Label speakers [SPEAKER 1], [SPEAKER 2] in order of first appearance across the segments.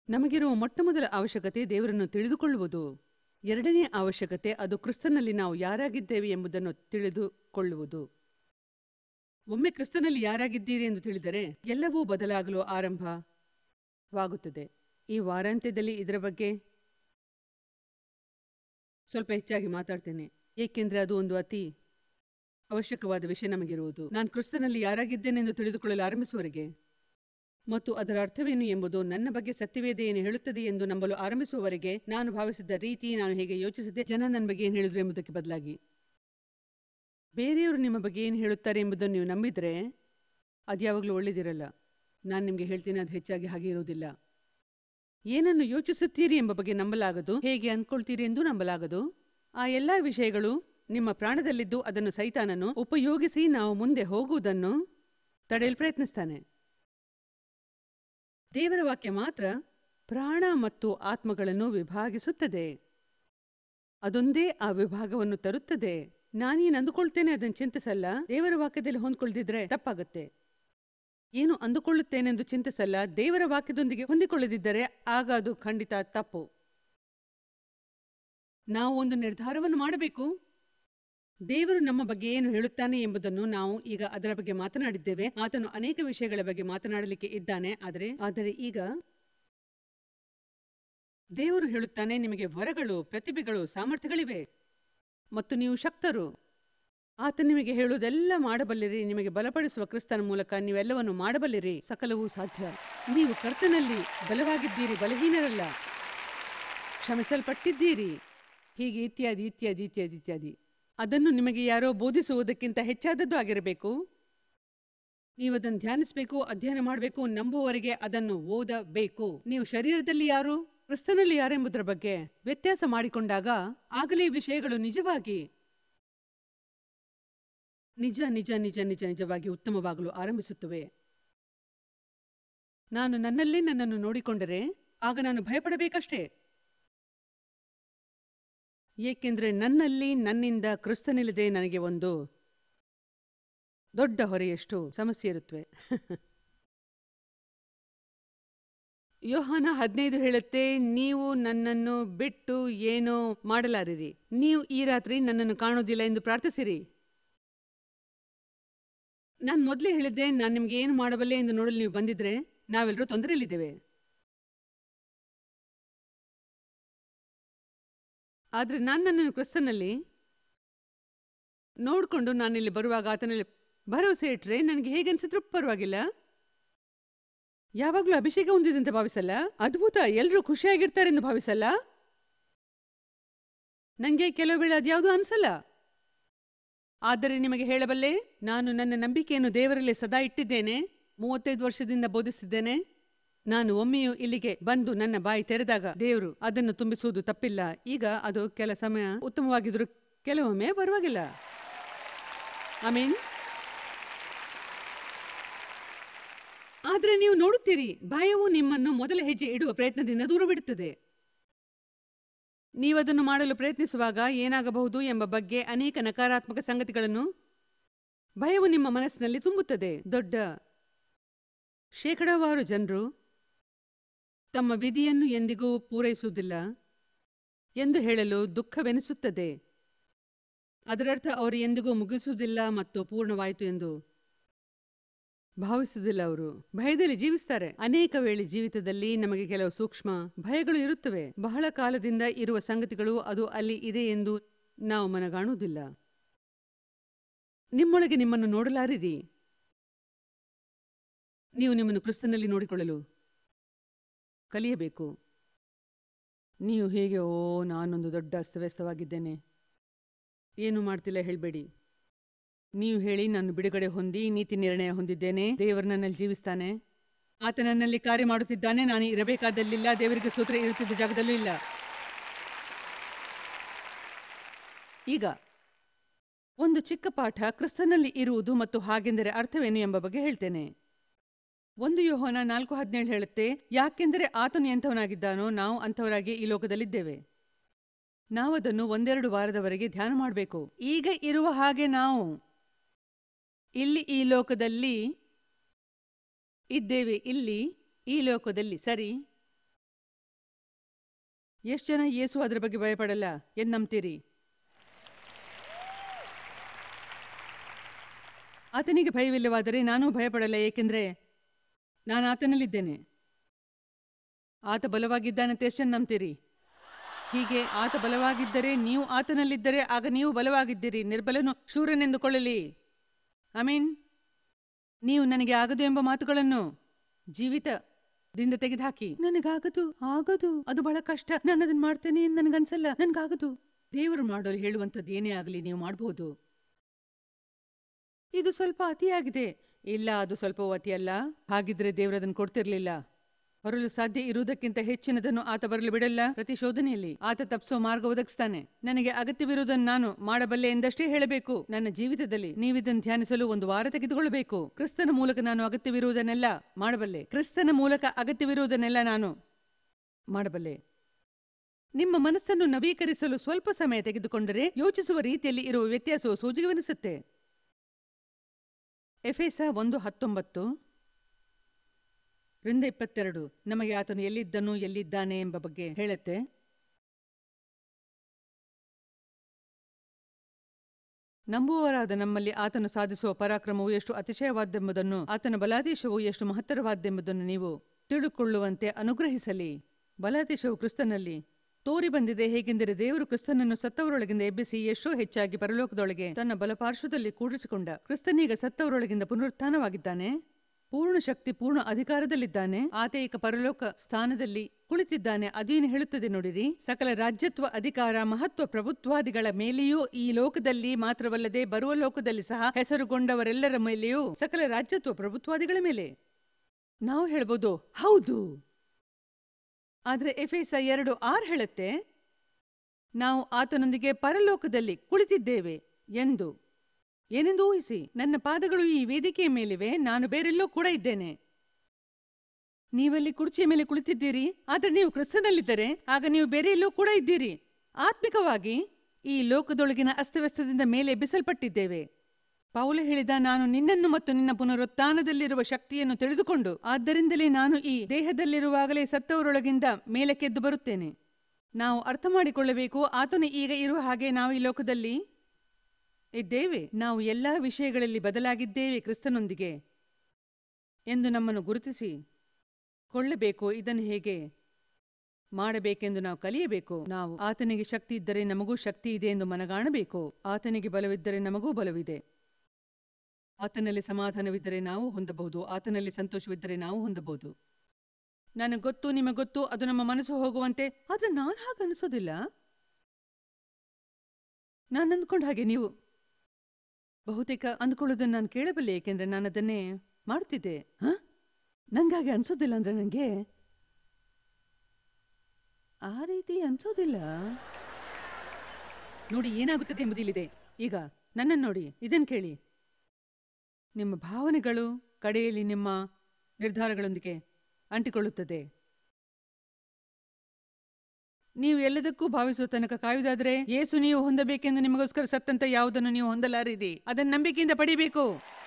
[SPEAKER 1] ನಮಗಿರುವ ಮೊಟ್ಟಮೊದಲ ಅವಶ್ಯಕತೆ ದೇವರನ್ನು ತಿಳಿದುಕೊಳ್ಳುವುದು. ಎರಡನೇ ಅವಶ್ಯಕತೆ ಅದು ಕ್ರಿಸ್ತನಲ್ಲಿ ನಾವು ಯಾರಾಗಿದ್ದೇವೆ ಎಂಬುದನ್ನು ತಿಳಿದುಕೊಳ್ಳುವುದು. ಒಮ್ಮೆ ಕ್ರಿಸ್ತನಲ್ಲಿ ಯಾರಾಗಿದ್ದೀರಿ ಎಂದು ತಿಳಿದರೆ ಎಲ್ಲವೂ ಬದಲಾಗಲು ಆರಂಭವಾಗುತ್ತದೆ. ಈ ವಾರಾಂತ್ಯದಲ್ಲಿ ಇದರ ಬಗ್ಗೆ ಸ್ವಲ್ಪ ಹೆಚ್ಚಾಗಿ ಮಾತಾಡ್ತೇನೆ, ಏಕೆಂದರೆ ಅದು ಒಂದು ಅತಿ ಅವಶ್ಯಕವಾದ ವಿಷಯ ನಮಗಿರುವುದು. ನಾನು ಕ್ರಿಸ್ತನಲ್ಲಿ ಯಾರಾಗಿದ್ದೇನೆಂದು ತಿಳಿದುಕೊಳ್ಳಲು ಆರಂಭಿಸುವವರೆಗೆ ಮತ್ತು ಅದರ ಅರ್ಥವೇನು ಎಂಬುದು ನನ್ನ ಬಗ್ಗೆ ಸತ್ಯವೇದ ಏನು ಹೇಳುತ್ತದೆ ಎಂದು ನಂಬಲು ಆರಂಭಿಸುವವರೆಗೆ ನಾನು ಭಾವಿಸಿದ್ದ ರೀತಿ, ನಾನು ಹೇಗೆ ಯೋಚಿಸಿದ್ದೆ, ಜನ ನನ್ನ ಬಗ್ಗೆ ಏನು ಹೇಳಿದ್ರು ಎಂಬುದಕ್ಕೆ ಬದಲಾಗಿ ಬೇರೆಯವರು ನಿಮ್ಮ ಬಗ್ಗೆ ಏನು ಹೇಳುತ್ತಾರೆ ಎಂಬುದನ್ನು ನೀವು ನಂಬಿದರೆ ಅದು ಯಾವಾಗಲೂ ಒಳ್ಳೆಯದಿರಲ್ಲ. ನಾನು ನಿಮಗೆ ಹೇಳ್ತೀನಿ, ಅದು ಹೆಚ್ಚಾಗಿ ಹಾಗೆ ಇರುವುದಿಲ್ಲ. ಏನನ್ನು ಯೋಚಿಸುತ್ತೀರಿ ಎಂಬ ಬಗ್ಗೆ ನಂಬಲಾಗದು, ಹೇಗೆ ಅಂದ್ಕೊಳ್ತೀರಿ ಎಂದು ನಂಬಲಾಗದು. ಆ ಎಲ್ಲ ವಿಷಯಗಳು ನಿಮ್ಮ ಪ್ರಾಣದಲ್ಲಿದ್ದು ಅದನ್ನು ಸೈತಾನನು ಉಪಯೋಗಿಸಿ ನಾವು ಮುಂದೆ ಹೋಗುವುದನ್ನು ತಡೆಯಲು ಪ್ರಯತ್ನಿಸ್ತಾನೆ. ದೇವರ ವಾಕ್ಯ ಮಾತ್ರ ಪ್ರಾಣ ಮತ್ತು ಆತ್ಮಗಳನ್ನು ವಿಭಾಗಿಸುತ್ತದೆ. ಅದೊಂದೇ ಆ ವಿಭಾಗವನ್ನು ತರುತ್ತದೆ. ನಾನೇನು ಅಂದುಕೊಳ್ತೇನೆ ಅದನ್ನು ಚಿಂತಿಸಲ್ಲ. ದೇವರ ವಾಕ್ಯದಲ್ಲಿ ಹೊಂದಿಕೊಳ್ಳದಿದ್ರೆ ತಪ್ಪಾಗುತ್ತೆ. ಏನು ಅಂದುಕೊಳ್ಳುತ್ತೇನೆಂದು ಚಿಂತಿಸಲ್ಲ. ದೇವರ ವಾಕ್ಯದೊಂದಿಗೆ ಹೊಂದಿಕೊಳ್ಳದಿದ್ದರೆ ಆಗ ಅದು ಖಂಡಿತ ತಪ್ಪು. ನಾವು ಒಂದು ನಿರ್ಧಾರವನ್ನು ಮಾಡಬೇಕು. ದೇವರು ನಮ್ಮ ಬಗ್ಗೆ ಏನು ಹೇಳುತ್ತಾನೆ ಎಂಬುದನ್ನು ನಾವು ಈಗ ಅದರ ಬಗ್ಗೆ ಮಾತನಾಡಿದ್ದೇವೆ. ಆತನು ಅನೇಕ ವಿಷಯಗಳ ಬಗ್ಗೆ ಮಾತನಾಡಲಿಕ್ಕೆ ಇದ್ದಾನೆ. ಆದರೆ ಈಗ ದೇವರು ಹೇಳುತ್ತಾನೆ, ನಿಮಗೆ ವರಗಳು, ಪ್ರತಿಭೆಗಳು, ಸಾಮರ್ಥ್ಯಗಳಿವೆ ಮತ್ತು ನೀವು ಶಕ್ತರು. ಆತ ನಿಮಗೆ ಹೇಳುವುದೆಲ್ಲ ಮಾಡಬಲ್ಲಿರಿ. ನಿಮಗೆ ಬಲಪಡಿಸುವ ಕ್ರಿಸ್ತನ ಮೂಲಕ ನೀವೆಲ್ಲವನ್ನು ಮಾಡಬಲ್ಲಿರಿ. ಸಕಲವೂ ಸಾಧ್ಯ. ನೀವು ಕರ್ತನಲ್ಲಿ ಬಲವಾಗಿದ್ದೀರಿ, ಬಲಹೀನರಲ್ಲ, ಕ್ಷಮಿಸಲ್ಪಟ್ಟಿದ್ದೀರಿ, ಹೀಗೆ ಇತ್ಯಾದಿ ಇತ್ಯಾದಿ ಇತ್ಯಾದಿ ಇತ್ಯಾದಿ. ಅದನ್ನು ನಿಮಗೆ ಯಾರೋ ಬೋಧಿಸುವುದಕ್ಕಿಂತ ಹೆಚ್ಚಾದದ್ದು ಆಗಿರಬೇಕು. ನೀವು ಅದನ್ನು ಧ್ಯಾನಿಸಬೇಕು, ಅಧ್ಯಯನ ಮಾಡಬೇಕು, ನಂಬುವವರೆಗೆ ಅದನ್ನು ಓದಬೇಕು. ನೀವು ಶರೀರದಲ್ಲಿ ಯಾರು, ಕ್ರಿಸ್ತನಲ್ಲಿ ಯಾರೆಂಬುದರ ಬಗ್ಗೆ ವ್ಯತ್ಯಾಸ ಮಾಡಿಕೊಂಡಾಗ ಆಗಲೇ ವಿಷಯಗಳು ನಿಜವಾಗಿ ನಿಜ ನಿಜ ನಿಜ ನಿಜ ನಿಜವಾಗಿ ಉತ್ತಮವಾಗಲು ಆರಂಭಿಸುತ್ತವೆ. ನಾನು ನನ್ನಲ್ಲೇ ನನ್ನನ್ನು ನೋಡಿಕೊಂಡರೆ ಆಗ ನಾನು ಭಯಪಡಬೇಕಷ್ಟೇ. ಏಕೆಂದರೆ ನನ್ನಲ್ಲಿ ನನ್ನಿಂದ ಕ್ರಿಸ್ತನಿಲ್ಲದೆ ನನಗೆ ಒಂದು ದೊಡ್ಡ ಹೊರೆಯಷ್ಟು ಸಮಸ್ಯೆ ಇರುತ್ತವೆ. ಯೋಹಾನ 15 ಹೇಳುತ್ತೆ, ನೀವು ನನ್ನನ್ನು ಬಿಟ್ಟು ಏನೋ ಮಾಡಲಾರಿರಿ. ನೀವು ಈ ರಾತ್ರಿ ನನ್ನನ್ನು ಕಾಣುವುದಿಲ್ಲ ಎಂದು ಪ್ರಾರ್ಥಿಸಿರಿ. ನಾನು ಮೊದಲೇ ಹೇಳಿದ್ದೆ, ನಾನು ನಿಮ್ಗೆ ಏನು ಮಾಡಬಲ್ಲೆ ಎಂದು ನೋಡಲು ನೀವು ಬಂದಿದ್ರೆ ನಾವೆಲ್ಲರೂ ತೊಂದರೆಯಲ್ಲಿದ್ದೇವೆ. ಆದರೆ ನಾನು ನನ್ನನ್ನು ಕ್ರಿಸ್ತನಲ್ಲಿ ನೋಡಿಕೊಂಡು ನಾನಿಲ್ಲಿ ಬರುವಾಗ ಆತನಲ್ಲಿ ಭರವಸೆ ಇಟ್ಟರೆ ನನಗೆ ಹೇಗೆ ಅನ್ಸಿದ್ರು ಪರವಾಗಿಲ್ಲ. ಯಾವಾಗಲೂ ಅಭಿಷೇಕ ಹೊಂದಿದೆ ಅಂತ ಭಾವಿಸಲ್ಲ, ಅದ್ಭುತ, ಎಲ್ಲರೂ ಖುಷಿಯಾಗಿರ್ತಾರೆ ಎಂದು ಭಾವಿಸಲ್ಲ. ನನಗೆ ಕೆಲವು ವೇಳೆ ಅದ್ಯಾವುದೂ ಅನ್ಸಲ್ಲ. ಆದರೆ ನಿಮಗೆ ಹೇಳಬಲ್ಲೆ, ನಾನು ನನ್ನ ನಂಬಿಕೆಯನ್ನು ದೇವರಲ್ಲಿ ಸದಾ ಇಟ್ಟಿದ್ದೇನೆ. 35 ವರ್ಷದಿಂದ ಬೋಧಿಸಿದ್ದೇನೆ. ನಾನು ಒಮ್ಮೆಯೂ ಇಲ್ಲಿಗೆ ಬಂದು ನನ್ನ ಬಾಯಿ ತೆರೆದಾಗ ದೇವರು ಅದನ್ನು ತುಂಬಿಸುವುದು ತಪ್ಪಿಲ್ಲ. ಈಗ ಅದು ಕೆಲ ಸಮಯ ಉತ್ತಮವಾಗಿದ್ರು, ಕೆಲವೊಮ್ಮೆ ಪರವಾಗಿಲ್ಲ. ಆಮೀನ್. ಆದರೆ ನೀವು ನೋಡುತ್ತೀರಿ, ಭಯವು ನಿಮ್ಮನ್ನು ಮೊದಲ ಹೆಜ್ಜೆ ಇಡುವ ಪ್ರಯತ್ನದಿಂದ ದೂರ ಬಿಡುತ್ತದೆ. ನೀವದನ್ನು ಮಾಡಲು ಪ್ರಯತ್ನಿಸುವಾಗ ಏನಾಗಬಹುದು ಎಂಬ ಬಗ್ಗೆ ಅನೇಕ ನಕಾರಾತ್ಮಕ ಸಂಗತಿಗಳನ್ನು ಭಯವು ನಿಮ್ಮ ಮನಸ್ಸಿನಲ್ಲಿ ತುಂಬುತ್ತದೆ. ದೊಡ್ಡ ಶೇಕಡಾವಾರು ಜನರು ತಮ್ಮ ವಿಧಿಯನ್ನು ಎಂದಿಗೂ ಪೂರೈಸುವುದಿಲ್ಲ ಎಂದು ಹೇಳಲು ದುಃಖವೆನಿಸುತ್ತದೆ. ಅದರರ್ಥ ಅವರು ಎಂದಿಗೂ ಮುಗಿಸುವುದಿಲ್ಲ ಮತ್ತು ಪೂರ್ಣವಾಯಿತು ಎಂದು ಭಾವಿಸುವುದಿಲ್ಲ. ಅವರು ಭಯದಲ್ಲಿ ಜೀವಿಸ್ತಾರೆ. ಅನೇಕ ವೇಳೆ ಜೀವಿತದಲ್ಲಿ ನಮಗೆ ಕೆಲವು ಸೂಕ್ಷ್ಮ ಭಯಗಳು ಇರುತ್ತವೆ. ಬಹಳ ಕಾಲದಿಂದ ಇರುವ ಸಂಗತಿಗಳು, ಅದು ಅಲ್ಲಿ ಇದೆ ಎಂದು ನಾವು ಮನಗಾಣುವುದಿಲ್ಲ. ನಿಮ್ಮೊಳಗೆ ನಿಮ್ಮನ್ನು ನೋಡಲಾರಿರಿ. ನೀವು ನಿಮ್ಮನ್ನು ಕ್ರಿಸ್ತನಲ್ಲಿ ನೋಡಿಕೊಳ್ಳಲು ಕಲಿಯಬೇಕು. ನೀವು ಹೇಗೆ ನಾನೊಂದು ದೊಡ್ಡ ಅಸ್ತವ್ಯಸ್ತವಾಗಿದ್ದೇನೆ, ಏನು ಮಾಡ್ತಿಲ್ಲ ಹೇಳಬೇಡಿ. ನೀವು ಹೇಳಿ, ನಾನು ಬಿಡುಗಡೆ ಹೊಂದಿ ನೀತಿ ನಿರ್ಣಯ ಹೊಂದಿದ್ದೇನೆ, ದೇವರು ನನ್ನಲ್ಲಿ ಜೀವಿಸ್ತಾನೆ, ಆತ ನನ್ನಲ್ಲಿ ಕಾರ್ಯ ಮಾಡುತ್ತಿದ್ದಾನೆ, ನಾನು ಇರಬೇಕಾದಲ್ಲಿಲ್ಲ, ದೇವರಿಗೆ ಸ್ತೋತ್ರ, ಇರುತ್ತಿದ್ದ ಜಾಗದಲ್ಲೂ ಇಲ್ಲ. ಈಗ ಒಂದು ಚಿಕ್ಕ ಪಾಠ ಕ್ರಿಸ್ತನಲ್ಲಿ ಇರುವುದು ಮತ್ತು ಹಾಗೆಂದರೆ ಅರ್ಥವೇನು ಎಂಬ ಬಗ್ಗೆ ಹೇಳ್ತೇನೆ. 1 ಯೋಹಾನ 4:17 ಹೇಳುತ್ತೆ, ಯಾಕೆಂದರೆ ಆತನು ಎಂಥವನಾಗಿದ್ದಾನೋ ನಾವು ಅಂಥವರಾಗಿ ಈ ಲೋಕದಲ್ಲಿದ್ದೇವೆ. ನಾವದನ್ನು 1-2 ವಾರದವರೆಗೆ ಧ್ಯಾನ ಮಾಡಬೇಕು. ಈಗ ಇರುವ ಹಾಗೆ ನಾವು ಇಲ್ಲಿ ಈ ಲೋಕದಲ್ಲಿ ಇದ್ದೇವೆ. ಇಲ್ಲಿ ಈ ಲೋಕದಲ್ಲಿ, ಸರಿ, ಎಷ್ಟು ಜನ ಯೇಸು ಅದರ ಬಗ್ಗೆ ಭಯಪಡಲ್ಲ ಎಂದು ನಂಬ್ತೀರಿ? ಆತನಿಗೆ ಭಯವಿಲ್ಲವಾದರೆ ನಾನೂ ಭಯಪಡಲ್ಲ, ಏಕೆಂದರೆ ನಾನು ಆತನಲ್ಲಿದ್ದೇನೆ. ಆತ ಬಲವಾಗಿದ್ದಾನಂತೆ ಎಷ್ಟು ಜನ ನಂಬ್ತೀರಿ? ಹೀಗೆ ಆತ ಬಲವಾಗಿದ್ದರೆ, ನೀವು ಆತನಲ್ಲಿದ್ದರೆ, ಆಗ ನೀವು ಬಲವಾಗಿದ್ದೀರಿ. ನಿರ್ಬಲನು ಶೂರನೆಂದುಕೊಳ್ಳಲಿ. ಆಮೀನ್. ನೀವು ನನಗೆ ಆಗದು ಎಂಬ ಮಾತುಗಳನ್ನು ಜೀವಿತದಿಂದ ತೆಗೆದುಹಾಕಿ. ನನಗಾಗದು, ಆಗದು, ಅದು ಬಹಳ ಕಷ್ಟ, ನಾನು ಅದನ್ನು ಮಾಡ್ತೇನೆ ಎಂದು ನನಗನ್ಸಲ್ಲ, ನನಗಾಗದು. ದೇವರು ಮಾಡಲು ಹೇಳುವಂಥದ್ದು ಏನೇ ಆಗಲಿ ನೀವು ಮಾಡಬಹುದು. ಇದು ಸ್ವಲ್ಪ ಅತಿಯಾಗಿದೆ, ಇಲ್ಲ ಅದು ಸ್ವಲ್ಪವೂ ಅತಿಯಲ್ಲ, ಹಾಗಿದ್ರೆ ದೇವರದನ್ನು ಕೊಡ್ತಿರ್ಲಿಲ್ಲ. ಹೊರಲು ಸಾಧ್ಯ ಇರುವುದಕ್ಕಿಂತ ಹೆಚ್ಚಿನದನ್ನು ಆತ ಬರಲು ಬಿಡಲ್ಲ. ಪ್ರತಿಶೋಧನೆಯಲ್ಲಿ ಆತ ತಪ್ಪಿಸೋ ಮಾರ್ಗ ಒದಗಿಸ್ತಾನೆ. ನನಗೆ ಅಗತ್ಯವಿರುವುದನ್ನು ನಾನು ಮಾಡಬಲ್ಲೆ ಎಂದಷ್ಟೇ ಹೇಳಬೇಕು. ನನ್ನ ಜೀವಿತದಲ್ಲಿ ನೀವಿದನ್ನು ಧ್ಯಾನಿಸಲು 1 ವಾರ ತೆಗೆದುಕೊಳ್ಳಬೇಕು. ಕ್ರಿಸ್ತನ ಮೂಲಕ ನಾನು ಅಗತ್ಯವಿರುವುದನ್ನೆಲ್ಲ ಮಾಡಬಲ್ಲೆ. ಕ್ರಿಸ್ತನ ಮೂಲಕ ಅಗತ್ಯವಿರುವುದನ್ನೆಲ್ಲ ನಾನು ಮಾಡಬಲ್ಲೆ. ನಿಮ್ಮ ಮನಸ್ಸನ್ನು ನವೀಕರಿಸಲು ಸ್ವಲ್ಪ ಸಮಯ ತೆಗೆದುಕೊಂಡರೆ ಯೋಚಿಸುವ ರೀತಿಯಲ್ಲಿ ಇರುವ ವ್ಯತ್ಯಾಸವು ಸೋಜಿಗವೆನಿಸುತ್ತೆ. ಎಫೆಸ 1:19 ರಿಂದ 22 ನಮಗೆ ಆತನು ಎಲ್ಲಿದ್ದನು, ಎಲ್ಲಿದ್ದಾನೆ ಎಂಬ ಬಗ್ಗೆ ಹೇಳುತ್ತೆ. ನಂಬುವವರಾದ ನಮ್ಮಲ್ಲಿ ಆತನು ಸಾಧಿಸುವ ಪರಾಕ್ರಮವು ಎಷ್ಟು ಅತಿಶಯವಾದ್ದೆಂಬುದನ್ನು, ಆತನ ಬಲಾದೇಶವು ಎಷ್ಟು ಮಹತ್ತರವಾದ್ದೆಂಬುದನ್ನು ನೀವು ತಿಳುಕೊಳ್ಳುವಂತೆ ಅನುಗ್ರಹಿಸಲಿ. ಬಲಾದೇಶವು ಕ್ರಿಸ್ತನಲ್ಲಿ ತೋರಿ ಬಂದಿದೆ. ಹೇಗೆಂದರೆ ದೇವರು ಕ್ರಿಸ್ತನನ್ನು ಸತ್ತವರೊಳಗಿಂದ ಎಬ್ಬಿಸಿ ಎಷ್ಟೋ ಹೆಚ್ಚಾಗಿ ಪರಲೋಕದೊಳಗೆ ತನ್ನ ಬಲಪಾರ್ಶ್ವದಲ್ಲಿ ಕೂಡಿಸಿಕೊಂಡ. ಕ್ರಿಸ್ತನೀಗ ಸತ್ತವರೊಳಗಿಂದ ಪುನರುತ್ಥಾನವಾಗಿದ್ದಾನೆ, ಪೂರ್ಣ ಶಕ್ತಿ ಪೂರ್ಣ ಅಧಿಕಾರದಲ್ಲಿದ್ದಾನೆ. ಆತ ಏಕ ಪರಲೋಕ ಸ್ಥಾನದಲ್ಲಿ ಕುಳಿತಿದ್ದಾನೆ. ಅದೇನು ಹೇಳುತ್ತದೆ ನೋಡಿರಿ, ಸಕಲ ರಾಜ್ಯತ್ವ, ಅಧಿಕಾರ, ಮಹತ್ವ, ಪ್ರಭುತ್ವಾದಿಗಳ ಮೇಲೆಯೂ, ಈ ಲೋಕದಲ್ಲಿ ಮಾತ್ರವಲ್ಲದೆ ಬರುವ ಲೋಕದಲ್ಲಿ ಸಹ ಹೆಸರುಗೊಂಡವರೆಲ್ಲರ ಮೇಲೆಯೂ, ಸಕಲ ರಾಜ್ಯತ್ವ ಪ್ರಭುತ್ವಾದಿಗಳ ಮೇಲೆ. ನಾವು ಹೇಳ್ಬೋದು ಹೌದು, ಆದ್ರೆ ಎಫೆಸ 2:6 ಹೇಳುತ್ತೆ, ನಾವು ಆತನೊಂದಿಗೆ ಪರಲೋಕದಲ್ಲಿ ಕುಳಿತಿದ್ದೇವೆ ಎಂದು. ಏನೆಂದು ಊಹಿಸಿ, ನನ್ನ ಪಾದಗಳು ಈ ವೇದಿಕೆಯ ಮೇಲಿವೆ, ನಾನು ಬೇರೆಲ್ಲೋ ಕೂಡ ಇದ್ದೇನೆ. ನೀವಲ್ಲಿ ಕುರ್ಚಿಯ ಮೇಲೆ ಕುಳಿತಿದ್ದೀರಿ, ಆದರೆ ನೀವು ಕ್ರಿಸ್ತನಲ್ಲಿದ್ದರೆ ಆಗ ನೀವು ಬೇರೆ ಎಲ್ಲೋ ಕೂಡ ಇದ್ದೀರಿ. ಆತ್ಮಿಕವಾಗಿ ಈ ಲೋಕದೊಳಗಿನ ಅಸ್ತವ್ಯಸ್ತದಿಂದ ಮೇಲೆ ಎಬ್ಬಿಸಲ್ಪಟ್ಟಿದ್ದೇವೆ. ಪೌಲ ಹೇಳಿದ, ನಾನು ನಿನ್ನನ್ನು ಮತ್ತು ನಿನ್ನ ಪುನರುತ್ಥಾನದಲ್ಲಿರುವ ಶಕ್ತಿಯನ್ನು ತಿಳಿದುಕೊಂಡು, ಆದ್ದರಿಂದಲೇ ನಾನು ಈ ದೇಹದಲ್ಲಿರುವಾಗಲೇ ಸತ್ತವರೊಳಗಿಂದ ಮೇಲಕ್ಕೆದ್ದು ಬರುತ್ತೇನೆ. ನಾವು ಅರ್ಥ ಮಾಡಿಕೊಳ್ಳಬೇಕು, ಆತನು ಈಗ ಇರುವ ಹಾಗೆ ನಾವು ಈ ಲೋಕದಲ್ಲಿ ಇದ್ದೇವೆ. ನಾವು ಎಲ್ಲಾ ವಿಷಯಗಳಲ್ಲಿ ಬದಲಾಗಿದ್ದೇವೆ ಕ್ರಿಸ್ತನೊಂದಿಗೆ ಎಂದು ನಮ್ಮನ್ನು ಗುರುತಿಸಿ ಕೊಳ್ಳಬೇಕು. ಇದನ್ನು ಹೇಗೆ ಮಾಡಬೇಕೆಂದು ನಾವು ಕಲಿಯಬೇಕು. ನಾವು ಆತನಿಗೆ ಶಕ್ತಿ ಇದ್ದರೆ ನಮಗೂ ಶಕ್ತಿ ಇದೆ ಎಂದು ಮನಗಾಣಬೇಕು. ಆತನಿಗೆ ಬಲವಿದ್ದರೆ ನಮಗೂ ಬಲವಿದೆ. ಆತನಲ್ಲಿ ಸಮಾಧಾನವಿದ್ದರೆ ನಾವು ಹೊಂದಬಹುದು, ಆತನಲ್ಲಿ ಸಂತೋಷವಿದ್ದರೆ ನಾವು ಹೊಂದಬಹುದು. ನನಗೆ ಗೊತ್ತು, ನಿಮಗೆ ಗೊತ್ತು, ಅದು ನಮ್ಮ ಮನಸ್ಸು ಹೋಗುವಂತೆ. ಆದ್ರೆ ನಾನು ಹಾಗೆ ಅನಿಸೋದಿಲ್ಲ. ನಾನು ಅಂದ್ಕೊಂಡ ಹಾಗೆ ನೀವು ಬಹುತೇಕ ಅಂದ್ಕೊಳ್ಳೋದನ್ನು ನಾನು ಕೇಳಬಲ್ಲೆ, ಏಕೆಂದ್ರೆ ನಾನು ಅದನ್ನೇ ಮಾಡ್ತಿದ್ದೆ. ನಂಗಾಗೆ ಅನ್ಸೋದಿಲ್ಲ ಅಂದ್ರೆ ನನಗೆ ಆ ರೀತಿ ಅನ್ಸೋದಿಲ್ಲ. ನೋಡಿ ಏನಾಗುತ್ತದೆ ಎಂಬುದು ಇಲ್ಲಿದೆ. ಈಗ ನನ್ನನ್ನು ನೋಡಿ, ಇದನ್ನು ಕೇಳಿ. ನಿಮ್ಮ ಭಾವನೆಗಳು ಕಡೆಯಲ್ಲಿ ನಿಮ್ಮ ನಿರ್ಧಾರಗಳೊಂದಿಗೆ ಅಂಟಿಕೊಳ್ಳುತ್ತದೆ. ನೀವು ಎಲ್ಲದಕ್ಕೂ ಭಾವಿಸುವ ತನಕ ಕಾಯುವುದಾದರೆ, ಯೇಸು ನೀವು ಹೊಂದಬೇಕೆಂದು ನಿಮಗೋಸ್ಕರ ಸತ್ತಂತ ಯಾವುದನ್ನು ನೀವು ಹೊಂದಲಾರಿರಿ. ಅದನ್ನು ನಂಬಿಕೆಯಿಂದ ಪಡಿಬೇಕು.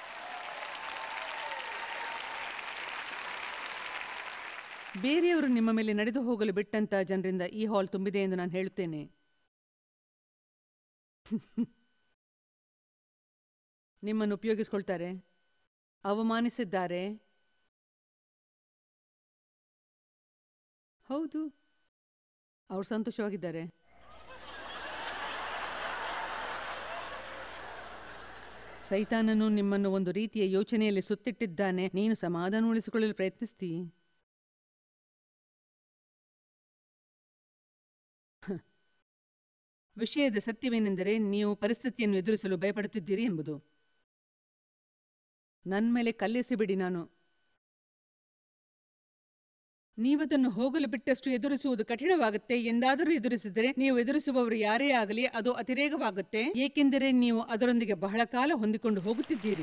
[SPEAKER 1] ಬೇರೆಯವರು ನಿಮ್ಮ ಮೇಲೆ ನಡೆದು ಹೋಗಲು ಬಿಟ್ಟಂತ ಜನರಿಂದ ಈ ಹಾಲ್ ತುಂಬಿದೆ ಎಂದು ನಾನು ಹೇಳುತ್ತೇನೆ. ನಿಮ್ಮನ್ನು ಉಪಯೋಗಿಸಿಕೊಳ್ತಾರೆ, ಅವಮಾನಿಸಿದ್ದಾರೆ. ಹೌದು, ಅವರು ಸಂತೋಷವಾಗಿದ್ದಾರೆ. ಸೈತಾನನು ನಿಮ್ಮನ್ನು ಒಂದು ರೀತಿಯ ಯೋಚನೆಯಲ್ಲಿ ಸುತ್ತಿಟ್ಟಿದ್ದಾನೆ. ನೀನು ಸಮಾಧಾನ ಉಳಿಸಿಕೊಳ್ಳಲು ಪ್ರಯತ್ನಿಸ್ತೀ. ವಿಷಯದ ಸತ್ಯವೇನೆಂದರೆ, ನೀವು ಪರಿಸ್ಥಿತಿಯನ್ನು ಎದುರಿಸಲು ಭಯಪಡುತ್ತಿದ್ದೀರಿ ಎಂಬುದು. ನನ್ನ ಮೇಲೆ ಕಲ್ಲೆಸಿಬಿಡಿ. ನೀವದನ್ನು ಹೋಗಲು ಬಿಟ್ಟಷ್ಟು ಎದುರಿಸುವುದು ಕಠಿಣವಾಗುತ್ತೆ. ಎಂದಾದರೂ ಎದುರಿಸಿದರೆ, ನೀವು ಎದುರಿಸುವವರು ಯಾರೇ ಆಗಲಿ, ಅದು ಅತಿರೇಕವಾಗುತ್ತೆ, ಏಕೆಂದರೆ ನೀವು ಅದರೊಂದಿಗೆ ಬಹಳ ಕಾಲ ಹೊಂದಿಕೊಂಡು ಹೋಗುತ್ತಿದ್ದೀರಿ.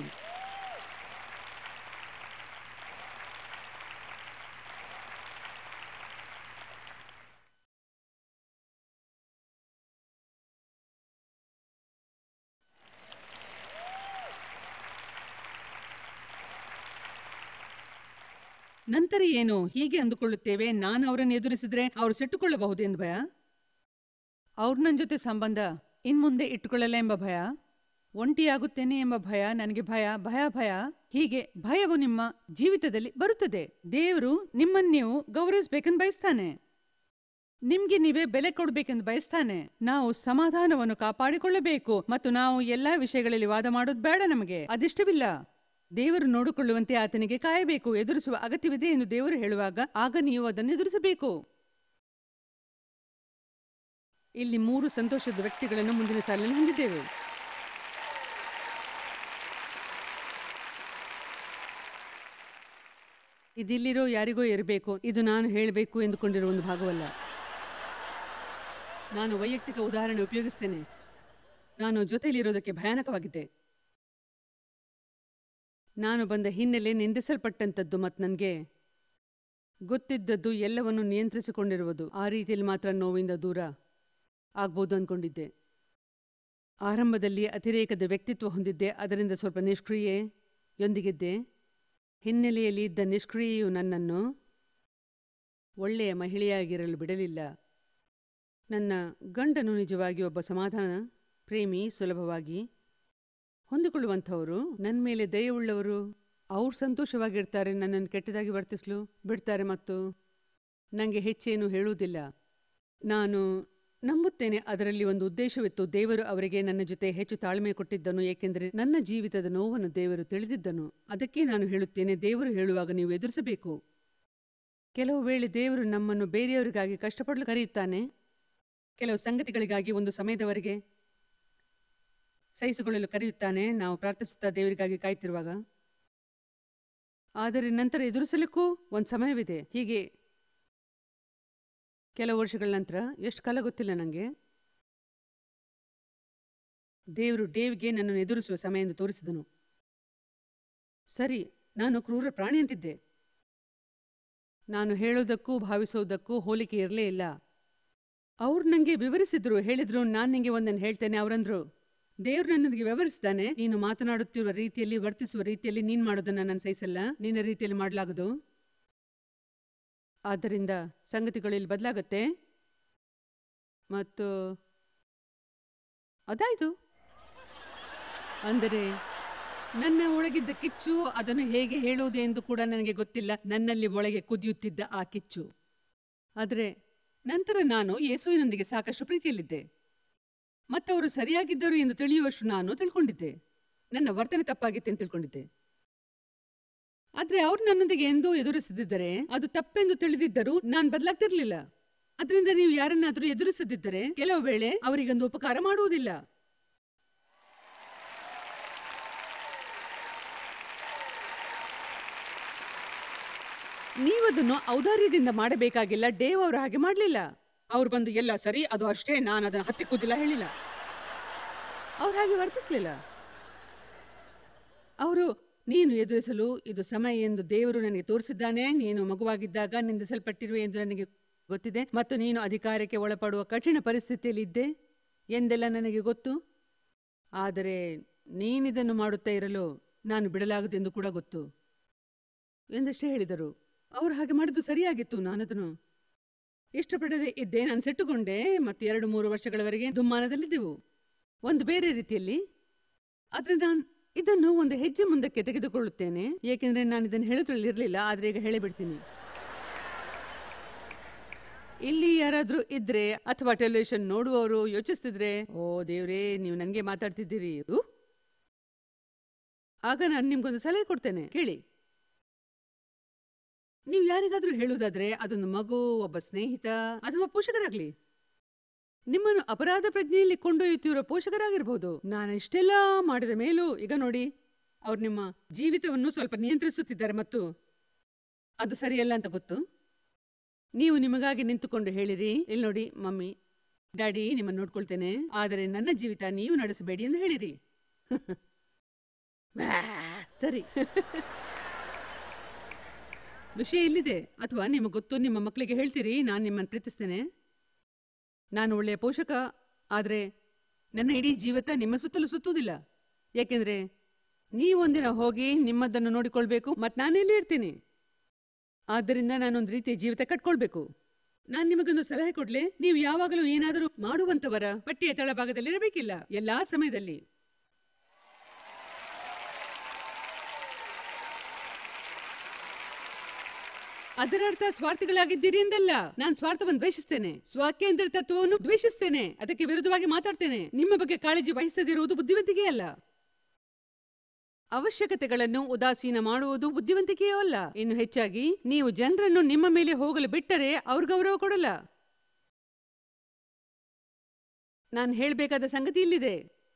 [SPEAKER 1] ನಂತರ ಏನು ಹೀಗೆ ಅಂದುಕೊಳ್ಳುತ್ತೇವೆ, ನಾನು ಅವರನ್ನು ಎದುರಿಸಿದ್ರೆ ಅವರು ಸೆಟ್ಟುಕೊಳ್ಳಬಹುದು ಎಂದು ಭಯ, ಅವ್ರ ನನ್ನ ಜೊತೆ ಸಂಬಂಧ ಇನ್ಮುಂದೆ ಇಟ್ಟುಕೊಳ್ಳಲ್ಲ ಎಂಬ ಭಯ, ಒಂಟಿಯಾಗುತ್ತೇನೆ ಎಂಬ ಭಯ, ನನಗೆ ಭಯ ಭಯ ಭಯ. ಹೀಗೆ ಭಯವು ನಿಮ್ಮ ಜೀವಿತದಲ್ಲಿ ಬರುತ್ತದೆ. ದೇವರು ನಿಮ್ಮನ್ನು ನೀವು ಗೌರವಿಸಬೇಕೆಂದು ಬಯಸ್ತಾನೆ, ನಿಮ್ಗೆ ನೀವೇ ಬೆಲೆ ಕೊಡ್ಬೇಕೆಂದು ಬಯಸ್ತಾನೆ. ನಾವು ಸಮಾಧಾನವನ್ನು ಕಾಪಾಡಿಕೊಳ್ಳಬೇಕು ಮತ್ತು ನಾವು ಎಲ್ಲಾ ವಿಷಯಗಳಲ್ಲಿ ವಾದ ಮಾಡೋದು ಬೇಡ. ನಮಗೆ ಅದಿಷ್ಟವಿಲ್ಲ. ದೇವರು ನೋಡಿಕೊಳ್ಳುವಂತೆ ಆತನಿಗೆ ಕಾಯಬೇಕು. ಎದುರಿಸುವ ಅಗತ್ಯವಿದೆ ಎಂದು ದೇವರು ಹೇಳುವಾಗ ಆಗ ನೀವು ಅದನ್ನು ಎದುರಿಸಬೇಕು. ಇಲ್ಲಿ 3 ಸಂತೋಷದ ವ್ಯಕ್ತಿಗಳನ್ನು ಮುಂದಿನ ಸಾಲಿನಲ್ಲಿ ಹೊಂದಿದ್ದೇವೆ. ಇದಿಲ್ಲಿರೋ ಯಾರಿಗೋ ಇರಬೇಕು. ಇದು ನಾನು ಹೇಳಬೇಕು ಎಂದುಕೊಂಡಿರುವ ಒಂದು ಭಾಗವಲ್ಲ. ನಾನು ವೈಯಕ್ತಿಕ ಉದಾಹರಣೆ ಉಪಯೋಗಿಸ್ತೇನೆ. ನಾನು ಜೊತೆಯಲ್ಲಿರೋದಕ್ಕೆ ಭಯಾನಕವಾಗಿದ್ದೆ. ನಾನು ಬಂದ ಹಿನ್ನೆಲೆ ನಿಂದಿಸಲ್ಪಟ್ಟಂಥದ್ದು ಮತ್ತು ನನಗೆ ಗೊತ್ತಿದ್ದದ್ದು ಎಲ್ಲವನ್ನು ನಿಯಂತ್ರಿಸಿಕೊಂಡಿರುವುದು. ಆ ರೀತಿಯಲ್ಲಿ ಮಾತ್ರ ನೋವಿಂದ ದೂರ ಆಗ್ಬೋದು ಅಂದ್ಕೊಂಡಿದ್ದೆ. ಆರಂಭದಲ್ಲಿ ಅತಿರೇಕದ ವ್ಯಕ್ತಿತ್ವ ಹೊಂದಿದ್ದೆ, ಅದರಿಂದ ಸ್ವಲ್ಪ ನಿಷ್ಕ್ರಿಯೆಯೊಂದಿಗಿದ್ದೆ. ಹಿನ್ನೆಲೆಯಲ್ಲಿ ಇದ್ದ ನಿಷ್ಕ್ರಿಯೆಯು ನನ್ನನ್ನು ಒಳ್ಳೆಯ ಮಹಿಳೆಯಾಗಿರಲು ಬಿಡಲಿಲ್ಲ. ನನ್ನ ಗಂಡನು ನಿಜವಾಗಿ ಒಬ್ಬ ಸಮಾಧಾನ ಪ್ರೇಮಿ, ಸುಲಭವಾಗಿ ಹೊಂದಿಕೊಳ್ಳುವಂಥವರು, ನನ್ನ ಮೇಲೆ ದಯವುಳ್ಳವರು. ಅವ್ರು ಸಂತೋಷವಾಗಿರ್ತಾರೆ, ನನ್ನನ್ನು ಕೆಟ್ಟದಾಗಿ ವರ್ತಿಸಲು ಬಿಡ್ತಾರೆ ಮತ್ತು ನನಗೆ ಹೆಚ್ಚೇನು ಹೇಳುವುದಿಲ್ಲ. ನಾನು ನಂಬುತ್ತೇನೆ ಅದರಲ್ಲಿ ಒಂದು ಉದ್ದೇಶವಿತ್ತು. ದೇವರು ಅವರಿಗೆ ನನ್ನ ಜೊತೆ ಹೆಚ್ಚು ತಾಳ್ಮೆ ಕೊಟ್ಟಿದ್ದನು, ಏಕೆಂದರೆ ನನ್ನ ಜೀವಿತದ ನೋವನ್ನು ದೇವರು ತಿಳಿದಿದ್ದನು. ಅದಕ್ಕೆ ನಾನು ಹೇಳುತ್ತೇನೆ, ದೇವರು ಹೇಳುವಾಗ ನೀವು ಎದುರಿಸಬೇಕು. ಕೆಲವು ವೇಳೆ ದೇವರು ನಮ್ಮನ್ನು ಬೇರೆಯವರಿಗಾಗಿ ಕಷ್ಟಪಡಲು ಕರೆಯುತ್ತಾನೆ, ಕೆಲವು ಸಂಗತಿಗಳಿಗಾಗಿ ಒಂದು ಸಮಯದವರೆಗೆ ಸಹಿಸಿಕೊಳ್ಳಲು ಕರೆಯುತ್ತಾನೆ, ನಾವು ಪ್ರಾರ್ಥಿಸುತ್ತಾ ದೇವರಿಗಾಗಿ ಕಾಯ್ತಿರುವಾಗ. ಆದರೆ ನಂತರ ಎದುರಿಸಲಿಕ್ಕೂ ಒಂದು ಸಮಯವಿದೆ. ಹೀಗೆ ಕೆಲವು ವರ್ಷಗಳ ನಂತರ, ಎಷ್ಟು ಕಾಲ ಗೊತ್ತಿಲ್ಲ ನನಗೆ, ದೇವರು ಡೇವ್ಗೆ ನನ್ನನ್ನು ಎದುರಿಸುವ ಸಮಯ ಎಂದು ತೋರಿಸಿದನು. ಸರಿ, ನಾನು ಕ್ರೂರ ಪ್ರಾಣಿ ಅಂತಿದ್ದೆ. ನಾನು ಹೇಳೋದಕ್ಕೂ ಭಾವಿಸೋದಕ್ಕೂ ಹೋಲಿಕೆ ಇರಲೇ ಇಲ್ಲ. ಅವ್ರು ನನಗೆ ವಿವರಿಸಿದ್ರು, ಹೇಳಿದ್ರು, ನಾನು ನಿಂಗೆ ಒಂದನ್ನು ಹೇಳ್ತೇನೆ. ಅವರಂದ್ರು, ದೇವ್ರು ನನ್ನೊಂದಿಗೆ ವ್ಯವಹರಿಸಿದ್ದಾನೆ, ನೀನು ಮಾತನಾಡುತ್ತಿರುವ ರೀತಿಯಲ್ಲಿ, ವರ್ತಿಸುವ ರೀತಿಯಲ್ಲಿ ನೀನು ಮಾಡೋದನ್ನು ನಾನು ಸಹಿಸಲ್ಲ, ನಿನ್ನ ರೀತಿಯಲ್ಲಿ ಮಾಡಲಾಗದು. ಆದ್ದರಿಂದ ಸಂಗತಿಗಳು ಇಲ್ಲಿ ಬದಲಾಗತ್ತೆ. ಮತ್ತು ಅದಾಯ್ತು. ಅಂದರೆ ನನ್ನ ಒಳಗಿದ್ದ ಕಿಚ್ಚು, ಅದನ್ನು ಹೇಗೆ ಹೇಳುವುದು ಎಂದು ಕೂಡ ನನಗೆ ಗೊತ್ತಿಲ್ಲ. ನನ್ನಲ್ಲಿ ಒಳಗೆ ಕುದಿಯುತ್ತಿದ್ದ ಆ ಕಿಚ್ಚು. ಆದರೆ ನಂತರ ನಾನು ಯೇಸುವಿನೊಂದಿಗೆ ಸಾಕಷ್ಟು ಪ್ರೀತಿಯಲ್ಲಿದ್ದೆ ಮತ್ತು ಅವರು ಸರಿಯಾಗಿದ್ದರು ಎಂದು ತಿಳಿಯುವಷ್ಟು ನಾನು ತಿಳ್ಕೊಂಡಿದ್ದೆ. ನನ್ನ ವರ್ತನೆ ತಪ್ಪಾಗಿತ್ತೆ ಅಂತ ತಿಳ್ಕೊಂಡಿದ್ದೆ. ಆದರೆ ಅವ್ರು ನನ್ನೊಂದಿಗೆ ಎಂದೂ ಎದುರಿಸದಿದ್ದರೆ, ಅದು ತಪ್ಪೆಂದು ತಿಳಿದಿದ್ದರೂ ನಾನು ಬದಲಾಗ್ತಿರ್ಲಿಲ್ಲ. ಅದರಿಂದ ನೀವು ಯಾರನ್ನಾದರೂ ಎದುರಿಸದಿದ್ದರೆ ಕೆಲವು ವೇಳೆ ಅವರಿಗೊಂದು ಉಪಕಾರ ಮಾಡುವುದಿಲ್ಲ. ನೀವದನ್ನು ಔದಾರ್ಯದಿಂದ ಮಾಡಬೇಕಾಗಿಲ್ಲ. ಡೇವ್ ಅವರು ಹಾಗೆ ಮಾಡಲಿಲ್ಲ. ಅವ್ರು ಬಂದು ಎಲ್ಲ ಸರಿ, ಅದು ಅಷ್ಟೇ, ನಾನು ಅದನ್ನು ಹತ್ತಿಕ್ಕುವುದಿಲ್ಲ ಹೇಳಿಲ್ಲ. ಅವ್ರು ಹಾಗೆ ವರ್ತಿಸಲಿಲ್ಲ. ಅವರು, ನೀನು ಎದುರಿಸಲು ಇದು ಸಮಯ ಎಂದು ದೇವರು ನನಗೆ ತೋರಿಸಿದ್ದಾನೆ. ನೀನು ಮಗುವಾಗಿದ್ದಾಗ ನಿಂದಿಸಲ್ಪಟ್ಟಿರುವೆ ಎಂದು ನನಗೆ ಗೊತ್ತಿದೆ ಮತ್ತು ನೀನು ಅಧಿಕಾರಕ್ಕೆ ಒಳಪಡುವ ಕಠಿಣ ಪರಿಸ್ಥಿತಿಯಲ್ಲಿ ಇದ್ದೆ ಎಂದೆಲ್ಲ ನನಗೆ ಗೊತ್ತು. ಆದರೆ ನೀನಿದನ್ನು ಮಾಡುತ್ತಾ ಇರಲು ನಾನು ಬಿಡಲಾಗದೆಂದು ಕೂಡ ಗೊತ್ತು ಎಂದಷ್ಟೇ ಹೇಳಿದರು. ಅವರು ಹಾಗೆ ಮಾಡಿದ್ದು ಸರಿಯಾಗಿತ್ತು. ನಾನದನ್ನು ಇಷ್ಟಪಡದೆ ಇದ್ದೆ. ನಾನು ಸೆಟ್ಟುಕೊಂಡೆ ಮತ್ತು 2-3 ವರ್ಷಗಳವರೆಗೆ ದುಮ್ಮಾನದಲ್ಲಿದ್ದೆವು, ಒಂದು ಬೇರೆ ರೀತಿಯಲ್ಲಿ. ಆದರೆ ನಾನು ಇದನ್ನು ಒಂದು ಹೆಜ್ಜೆ ಮುಂದಕ್ಕೆ ತೆಗೆದುಕೊಳ್ಳುತ್ತೇನೆ, ಏಕೆಂದರೆ ನಾನು ಇದನ್ನು ಹೇಳುತ್ತಿರಲಿಲ್ಲ. ಆದರೆ ಈಗ ಹೇಳಿಬಿಡ್ತೀನಿ. ಇಲ್ಲಿ ಯಾರಾದರೂ ಇದ್ರೆ ಅಥವಾ ಟೆಲಿವಿಷನ್ ನೋಡುವವರು ಯೋಚಿಸ್ತಿದ್ರೆ, ಓ ದೇವ್ರೇ, ನೀವು ನನಗೆ ಮಾತಾಡ್ತಿದ್ದೀರಿ, ಆಗ ನಾನು ನಿಮ್ಗೊಂದು ಸಲಹೆ ಕೊಡ್ತೇನೆ, ಕೇಳಿ. ನೀವು ಯಾರಿಗಾದ್ರೂ ಹೇಳುವುದಾದ್ರೆ, ಅದೊಂದು ಮಗು, ಒಬ್ಬ ಸ್ನೇಹಿತ ಅಥವಾ ಪೋಷಕರಾಗ್ಲಿ, ನಿಮ್ಮನ್ನು ಅಪರಾಧ ಪ್ರಜ್ಞೆಯಲ್ಲಿ ಕೊಂಡೊಯ್ಯುತ್ತಿರೋ ಪೋಷಕರಾಗಿರ್ಬೋದು. ನಾನು ಇಷ್ಟೆಲ್ಲ ಮಾಡಿದ ಮೇಲೂ ಈಗ ನೋಡಿ, ಅವ್ರು ನಿಮ್ಮ ಜೀವಿತವನ್ನು ಸ್ವಲ್ಪ ನಿಯಂತ್ರಿಸುತ್ತಿದ್ದಾರೆ ಮತ್ತು ಅದು ಸರಿಯಲ್ಲ ಅಂತ ಗೊತ್ತು. ನೀವು ನಿಮಗಾಗಿ ನಿಂತುಕೊಂಡು ಹೇಳಿರಿ, ಇಲ್ಲಿ ನೋಡಿ ಮಮ್ಮಿ, ಡ್ಯಾಡಿ ನಿಮ್ಮನ್ನು ನೋಡ್ಕೊಳ್ತೇನೆ, ಆದರೆ ನನ್ನ ಜೀವಿತ ನೀವು ನಡೆಸಬೇಡಿ ಎಂದು ಹೇಳಿರಿ. ಸರಿ, ವಿಷಯ ಇಲ್ಲಿದೆ. ಅಥವಾ ನಿಮಗೆ ಗೊತ್ತು, ನಿಮ್ಮ ಮಕ್ಕಳಿಗೆ ಹೇಳ್ತೀರಿ, ನಾನು ನಿಮ್ಮನ್ನು ಪ್ರೀತಿಸ್ತೇನೆ, ನಾನು ಒಳ್ಳೆಯ ಪೋಷಕ, ಆದರೆ ನನ್ನ ಇಡೀ ಜೀವಿತ ನಿಮ್ಮ ಸುತ್ತಲೂ ಸುತ್ತುವುದಿಲ್ಲ, ಯಾಕೆಂದರೆ ನೀವೊಂದಿನ ಹೋಗಿ ನಿಮ್ಮದನ್ನು ನೋಡಿಕೊಳ್ಬೇಕು ಮತ್ತು ನಾನೆಲ್ಲಿ ಇರ್ತೀನಿ. ಆದ್ದರಿಂದ ನಾನೊಂದು ರೀತಿಯ ಜೀವಿತ ಕಟ್ಕೊಳ್ಬೇಕು. ನಾನ್ ನಿಮಗೊಂದು ಸಲಹೆ ಕೊಡ್ಲೆ, ನೀವು ಯಾವಾಗಲೂ ಏನಾದರೂ ಮಾಡುವಂತವರ ಪಟ್ಟಿಯ ತಳಭಾಗದಲ್ಲಿ ಇರಬೇಕಿಲ್ಲ, ಎಲ್ಲಾ ಸಮಯದಲ್ಲಿ. ಅದರ ಅರ್ಥ ಸ್ವಾರ್ಥಿಗಳಾಗಿದ್ದೀರಿ ಎಂದಲ್ಲ. ನಾನು ಸ್ವಾರ್ಥವನ್ನು ದ್ವೇಷಿಸ್ತೇನೆ, ಸ್ವಕೇಂದ್ರ ತತ್ವವನ್ನು ದ್ವೇಷಿಸ್ತೇನೆ, ಅದಕ್ಕೆ ವಿರುದ್ಧವಾಗಿ ಮಾತಾಡ್ತೇನೆ. ನಿಮ್ಮ ಬಗ್ಗೆ ಕಾಳಜಿ ವಹಿಸದಿರುವುದು ಬುದ್ಧಿವಂತಿಕೆ ಅಲ್ಲ. ಅವಶ್ಯಕತೆಗಳನ್ನು ಉದಾಸೀನ ಮಾಡುವುದು ಬುದ್ಧಿವಂತಿಕೆಯೂ ಅಲ್ಲ. ಇನ್ನು ಹೆಚ್ಚಾಗಿ ನೀವು ಜನರನ್ನು ನಿಮ್ಮ ಮೇಲೆ ಹೋಗಲು ಬಿಟ್ಟರೆ ಅವ್ರ ಗೌರವ ಕೊಡಲ್ಲ. ನಾನು ಹೇಳಬೇಕಾದ ಸಂಗತಿ ಇಲ್ಲಿದೆ.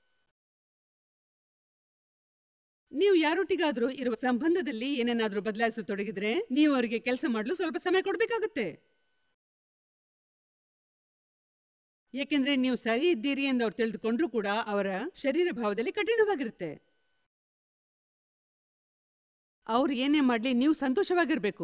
[SPEAKER 1] ನೀವು ಯಾರೊಟ್ಟಿಗಾದ್ರೂ ಇರುವ ಸಂಬಂಧದಲ್ಲಿ ಏನನ್ನಾದ್ರೂ ಬದಲಾಯಿಸಲು ತೊಡಗಿದ್ರೆ ನೀವು ಅವರಿಗೆ ಕೆಲಸ ಮಾಡಲು ಸ್ವಲ್ಪ ಸಮಯ ಕೊಡಬೇಕಾಗುತ್ತೆ. ಏಕೆಂದ್ರೆ ನೀವು ಸರಿ ಇದ್ದೀರಿ ಎಂದು ಅವ್ರು ತಿಳಿದುಕೊಂಡ್ರೂ ಕೂಡ ಅವರ ಶರೀರ ಭಾವದಲ್ಲಿ ಕಠಿಣವಾಗಿರುತ್ತೆ. ಅವ್ರು ಏನೇ ಮಾಡ್ಲಿ ನೀವು ಸಂತೋಷವಾಗಿರ್ಬೇಕು.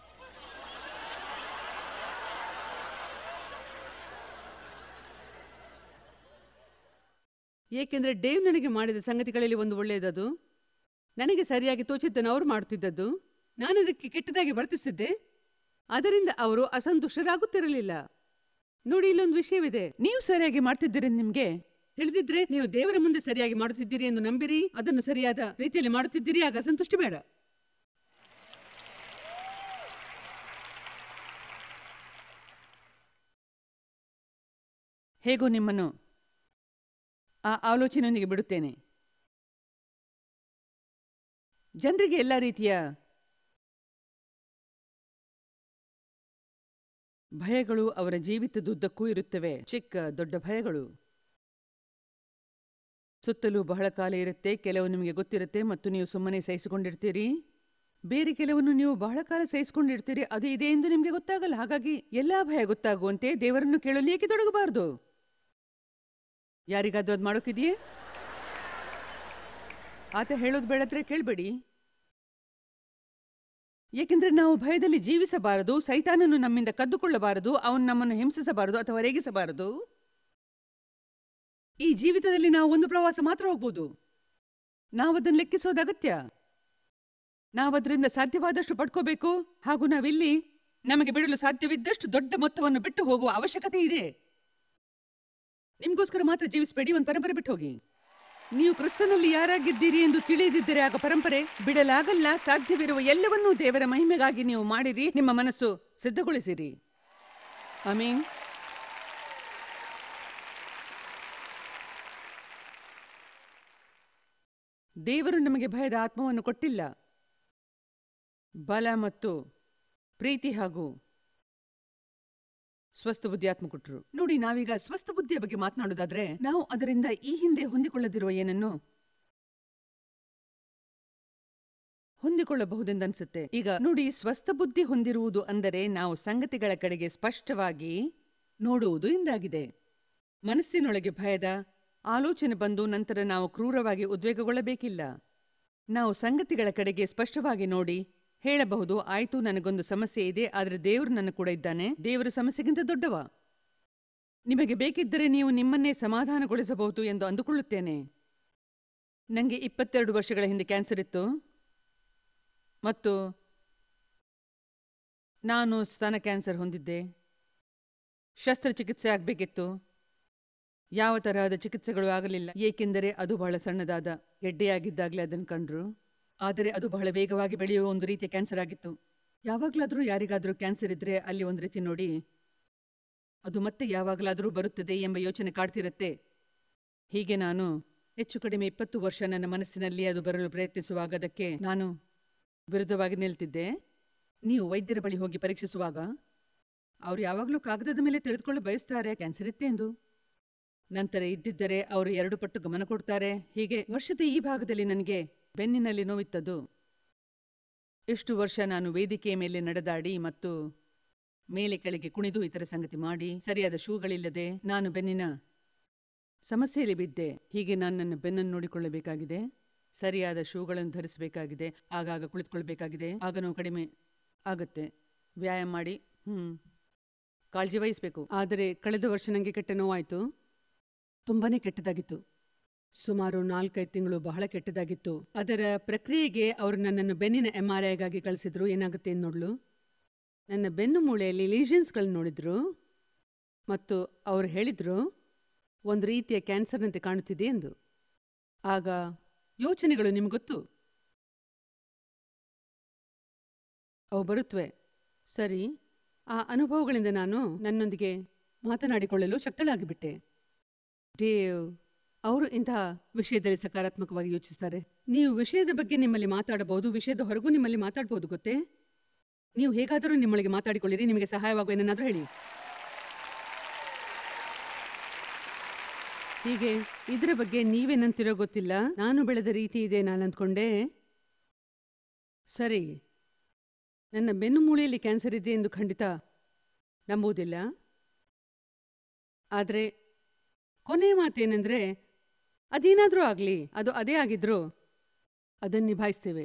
[SPEAKER 1] ಏಕೆಂದ್ರೆ ಡೇವ್ ನನಗೆ ಮಾಡಿದ ಸಂಗತಿಗಳಲ್ಲಿ ಒಂದು ಒಳ್ಳೆಯದದು, ನನಗೆ ಸರಿಯಾಗಿ ತೋಚಿದ್ದನ್ನು ಅವರು ಮಾಡುತ್ತಿದ್ದದ್ದು, ನಾನು ಅದಕ್ಕೆ ಕೆಟ್ಟದಾಗಿ ವರ್ತಿಸಿದ್ದೆ, ಅದರಿಂದ ಅವರು ಅಸಂತುಷ್ಟರಾಗುತ್ತಿರಲಿಲ್ಲ. ನೋಡಿ, ಇಲ್ಲೊಂದು ವಿಷಯವಿದೆ. ನೀವು ಸರಿಯಾಗಿ ಮಾಡ್ತಿದ್ದೀರಿ ನಿಮ್ಗೆ ತಿಳಿದಿದ್ರೆ ನೀವು ದೇವರ ಮುಂದೆ ಸರಿಯಾಗಿ ಮಾಡುತ್ತಿದ್ದೀರಿ ಎಂದು ನಂಬಿರಿ, ಅದನ್ನು ಸರಿಯಾದ ರೀತಿಯಲ್ಲಿ ಮಾಡುತ್ತಿದ್ದೀರಿ, ಆಗ ಸಂತುಷ್ಟಿ ಬೇಡ. ಹೇಗೋ ನಿಮ್ಮನ್ನು ಆ ಆಲೋಚನೆಯೊಂದಿಗೆ ಬಿಡುತ್ತೇನೆ. ಜನರಿಗೆ ಎಲ್ಲ ರೀತಿಯ ಭಯಗಳು ಅವರ ಜೀವಿತದುದ್ದಕ್ಕೂ ಇರುತ್ತವೆ. ಚಿಕ್ಕ ದೊಡ್ಡ ಭಯಗಳು ಸುತ್ತಲೂ ಬಹಳ ಕಾಲ ಇರುತ್ತೆ. ಕೆಲವು ನಿಮಗೆ ಗೊತ್ತಿರುತ್ತೆ ಮತ್ತು ನೀವು ಸುಮ್ಮನೆ ಸಹಿಸಿಕೊಂಡಿರ್ತೀರಿ. ಬೇರೆ ಕೆಲವನ್ನು ನೀವು ಬಹಳ ಕಾಲ ಸಹಿಸಿಕೊಂಡಿರ್ತೀರಿ, ಅದು ಇದೆ ಎಂದು ನಿಮಗೆ ಗೊತ್ತಾಗಲ್ಲ. ಹಾಗಾಗಿ ಎಲ್ಲಾ ಭಯ ಗೊತ್ತಾಗುವಂತೆ ದೇವರನ್ನು ಕೇಳಲು ಏಕೆ ತೊಡಗಬಾರದು? ಯಾರಿಗಾದ್ರೂ ಅದು ಮಾಡೋಕಿದೆಯೇ? ಆತ ಹೇಳೋದು ಬೇಡದ್ರೆ ಕೇಳಬೇಡಿ. ಏಕೆಂದ್ರೆ ನಾವು ಭಯದಲ್ಲಿ ಜೀವಿಸಬಾರದು. ಸೈತಾನನು ನಮ್ಮಿಂದ ಕದ್ದುಕೊಳ್ಳಬಾರದು, ಅವನು ನಮ್ಮನ್ನು ಹಿಂಸಿಸಬಾರದು ಅಥವಾ ರೇಗಿಸಬಾರದು. ಈ ಜೀವಿತದಲ್ಲಿ ನಾವು ಒಂದು ಪ್ರವಾಸ ಮಾತ್ರ ಹೋಗ್ಬೋದು. ನಾವದನ್ನು ಲೆಕ್ಕಿಸೋದು ಅಗತ್ಯ. ನಾವದರಿಂದ ಸಾಧ್ಯವಾದಷ್ಟು ಪಡ್ಕೋಬೇಕು. ಹಾಗೂ ನಾವಿಲ್ಲಿ ನಮಗೆ ಬಿಡಲು ಸಾಧ್ಯವಿದ್ದಷ್ಟು ದೊಡ್ಡ ಮೊತ್ತವನ್ನು ಬಿಟ್ಟು ಹೋಗುವ ಅವಶ್ಯಕತೆ ಇದೆ. ನಿಮ್ಗೋಸ್ಕರ ಮಾತ್ರ ಜೀವಿಸಬೇಡಿ, ಒಂದು ಪರಂಪರೆ ಬಿಟ್ಟು ಹೋಗಿ. ನೀವು ಕ್ರಿಸ್ತನಲ್ಲಿ ಯಾರಾಗಿದ್ದೀರಿ ಎಂದು ತಿಳಿದಿದ್ದರೆ ಆಗ ಪರಂಪರೆ ಬಿಡಲಾಗಲ್ಲ. ಸಾಧ್ಯವಿರುವ ಎಲ್ಲವನ್ನೂ ದೇವರ ಮಹಿಮೆಗಾಗಿ ನೀವು ಮಾಡಿರಿ. ನಿಮ್ಮ ಮನಸ್ಸು ಸಿದ್ಧಗೊಳಿಸಿರಿ. ಆಮೀನ್. ದೇವರು ನಮಗೆ ಭಯದ ಆತ್ಮವನ್ನು ಕೊಟ್ಟಿಲ್ಲ, ಬಲ ಮತ್ತು ಪ್ರೀತಿ ಹಾಗೂ ಸ್ವಸ್ಥ ಬುದ್ಧಿ ಆತ್ಮ ಕೊಟ್ಟರು. ನೋಡಿ, ನಾವೀಗ ಸ್ವಸ್ಥ ಬುದ್ಧಿಯ ಬಗ್ಗೆ ಮಾತನಾಡೋದಾದ್ರೆ ನಾವು ಅದರಿಂದ ಈ ಹಿಂದೆ ಹೊಂದಿಕೊಳ್ಳದಿರುವ ಏನನ್ನು ಹೊಂದಿಕೊಳ್ಳಬಹುದೆಂದನ್ಸುತ್ತೆ. ಈಗ ನೋಡಿ, ಸ್ವಸ್ಥ ಬುದ್ಧಿ ಹೊಂದಿರುವುದು ಅಂದರೆ ನಾವು ಸಂಗತಿಗಳ ಕಡೆಗೆ ಸ್ಪಷ್ಟವಾಗಿ ನೋಡುವುದು ಎಂದಾಗಿದೆ. ಮನಸ್ಸಿನೊಳಗೆ ಭಯದ ಆಲೋಚನೆ ಬಂದು ನಂತರ ನಾವು ಕ್ರೂರವಾಗಿ ಉದ್ವೇಗಗೊಳ್ಳಬೇಕಿಲ್ಲ. ನಾವು ಸಂಗತಿಗಳ ಕಡೆಗೆ ಸ್ಪಷ್ಟವಾಗಿ ನೋಡಿ ಹೇಳಬಹುದು, ಆಯ್ತು, ನನಗೊಂದು ಸಮಸ್ಯೆ ಇದೆ, ಆದರೆ ದೇವರು ನನ್ನ ಕೂಡ ಇದ್ದಾನೆ. ದೇವರು ಸಮಸ್ಯೆಗಿಂತ ದೊಡ್ಡವ. ನಿಮಗೆ ಬೇಕಿದ್ದರೆ ನೀವು ನಿಮ್ಮನ್ನೇ ಸಮಾಧಾನಗೊಳಿಸಬಹುದು ಎಂದು ಅಂದುಕೊಳ್ಳುತ್ತೇನೆ. ನನಗೆ 22 ವರ್ಷಗಳ ಹಿಂದೆ ಕ್ಯಾನ್ಸರ್ ಇತ್ತು ಮತ್ತು ನಾನು ಸ್ತನ ಕ್ಯಾನ್ಸರ್ ಹೊಂದಿದ್ದೆ. ಶಸ್ತ್ರಚಿಕಿತ್ಸೆ ಆಗಬೇಕಿತ್ತು. ಯಾವ ತರಹದ ಚಿಕಿತ್ಸೆಗಳು ಆಗಲಿಲ್ಲ, ಏಕೆಂದರೆ ಅದು ಬಹಳ ಸಣ್ಣದಾದ ಗೆಡ್ಡೆಯಾಗಿದ್ದಾಗಲೇ ಅದನ್ನು ಕಂಡ್ರು. ಆದರೆ ಅದು ಬಹಳ ವೇಗವಾಗಿ ಬೆಳೆಯುವ ಒಂದು ರೀತಿಯ ಕ್ಯಾನ್ಸರ್ ಆಗಿತ್ತು. ಯಾವಾಗಲಾದರೂ ಯಾರಿಗಾದರೂ ಕ್ಯಾನ್ಸರ್ ಇದ್ರೆ ಅಲ್ಲಿ ಒಂದು ರೀತಿ ನೋಡಿ, ಅದು ಮತ್ತೆ ಯಾವಾಗಲಾದರೂ ಬರುತ್ತದೆ ಎಂಬ ಯೋಚನೆ ಕಾಡ್ತಿರುತ್ತೆ. ಹೀಗೆ ನಾನು ಹೆಚ್ಚು ಕಡಿಮೆ 20 ವರ್ಷ ನನ್ನ ಮನಸ್ಸಿನಲ್ಲಿ ಅದು ಬರಲು ಪ್ರಯತ್ನಿಸುವಾಗ ಅದಕ್ಕೆ ನಾನು ವಿರುದ್ಧವಾಗಿ ನಿಲ್ತಿದ್ದೆ. ನೀವು ವೈದ್ಯರ ಬಳಿ ಹೋಗಿ ಪರೀಕ್ಷಿಸುವಾಗ ಅವರು ಯಾವಾಗಲೂ ಕಾಗದದ ಮೇಲೆ ತಿಳಿದುಕೊಳ್ಳ ಬಯಸ್ತಾರೆ ಕ್ಯಾನ್ಸರ್ ಇತ್ತೆ ಎಂದು. ನಂತರ ಇದ್ದಿದ್ದರೆ ಅವರು 2 ಪಟ್ಟು ಗಮನ ಕೊಡ್ತಾರೆ. ಹೀಗೆ ವರ್ಷದ ಈ ಭಾಗದಲ್ಲಿ ನನಗೆ ಬೆನ್ನಿನಲ್ಲಿ ನೋವಿತ್ತದು. ಎಷ್ಟು ವರ್ಷ ನಾನು ವೇದಿಕೆಯ ಮೇಲೆ ನಡೆದಾಡಿ ಮತ್ತು ಮೇಲೆ ಕೆಳಗೆ ಕುಣಿದು ಇತರ ಸಂಗತಿ ಮಾಡಿ ಸರಿಯಾದ ಶೂಗಳಿಲ್ಲದೆ ನಾನು ಬೆನ್ನಿನ ಸಮಸ್ಯೆಯಲ್ಲಿ ಬಿದ್ದೆ. ಹೀಗೆ ನಾನು ನನ್ನ ಬೆನ್ನನ್ನು ನೋಡಿಕೊಳ್ಳಬೇಕಾಗಿದೆ, ಸರಿಯಾದ ಶೂಗಳನ್ನು ಧರಿಸಬೇಕಾಗಿದೆ, ಆಗಾಗ ಕುಳಿತುಕೊಳ್ಬೇಕಾಗಿದೆ, ಆಗ ನೋವು ಕಡಿಮೆ ಆಗುತ್ತೆ. ವ್ಯಾಯಾಮ ಮಾಡಿ ಕಾಳಜಿ ವಹಿಸಬೇಕು. ಆದರೆ ಕಳೆದ ವರ್ಷ ನನಗೆ ಕೆಟ್ಟ ನೋವಾಯಿತು, ತುಂಬಾನೇ ಕೆಟ್ಟದಾಗಿತ್ತು. ಸುಮಾರು 4-5 ತಿಂಗಳು ಬಹಳ ಕೆಟ್ಟದಾಗಿತ್ತು. ಅದರ ಪ್ರಕ್ರಿಯೆಗೆ ಅವರು ನನ್ನನ್ನು ಬೆನ್ನಿನ MRIಗಾಗಿ ಕಳಿಸಿದ್ರು. ಏನಾಗುತ್ತೆ ನೋಡ್ಲು. ನನ್ನ ಬೆನ್ನು ಮೂಳೆಯಲ್ಲಿ ಲೀಷನ್ಸ್ಗಳನ್ನ ನೋಡಿದ್ರು ಮತ್ತು ಅವರು ಹೇಳಿದ್ರು ಒಂದು ರೀತಿಯ ಕ್ಯಾನ್ಸರ್ನಂತೆ ಕಾಣುತ್ತಿದೆ ಎಂದು. ಆಗ ಯೋಚನೆಗಳು ನಿಮ್ಗೆ ಗೊತ್ತು, ಅವು ಬರುತ್ತವೆ. ಸರಿ, ಆ ಅನುಭವಗಳಿಂದ ನಾನು ನನ್ನೊಂದಿಗೆ ಮಾತನಾಡಿಕೊಳ್ಳಲು ಶಕ್ತಳಾಗಿಬಿಟ್ಟೆ. ಡೇವ್ ಅವರು ಇಂತಹ ವಿಷಯದಲ್ಲಿ ಸಕಾರಾತ್ಮಕವಾಗಿ ಯೋಚಿಸ್ತಾರೆ. ನೀವು ವಿಷಯದ ಬಗ್ಗೆ ನಿಮ್ಮಲ್ಲಿ ಮಾತಾಡಬಹುದು, ವಿಷಯದ ಹೊರಗೂ ನಿಮ್ಮಲ್ಲಿ ಮಾತಾಡಬಹುದು. ಗೊತ್ತೇ, ನೀವು ಹೇಗಾದರೂ ನಿಮ್ಮೊಳಗೆ ಮಾತಾಡಿಕೊಳ್ಳಿರಿ. ನಿಮಗೆ ಸಹಾಯವಾಗುವ ಏನನ್ನಾದರೂ ಹೇಳಿ. ಹೀಗೆ ಇದರ ಬಗ್ಗೆ ನೀವೇನಂತಿರೋ ಗೊತ್ತಿಲ್ಲ, ನಾನು ಬೆಳೆದ ರೀತಿ ಇದೆ ನಾನು ಅಂದ್ಕೊಂಡೆ. ಸರಿ, ನನ್ನ ಬೆನ್ನು ಮೂಳೆಯಲ್ಲಿ ಕ್ಯಾನ್ಸರ್ ಇದೆ ಎಂದು ಖಂಡಿತ ನಂಬುವುದಿಲ್ಲ. ಆದರೆ ಕೊನೆ ಮಾತೇನೆಂದರೆ, ಅದೇನಾದರೂ ಆಗಲಿ, ಅದು ಅದೇ ಆಗಿದ್ರೂ ಅದನ್ನು ನಿಭಾಯಿಸ್ತೇವೆ.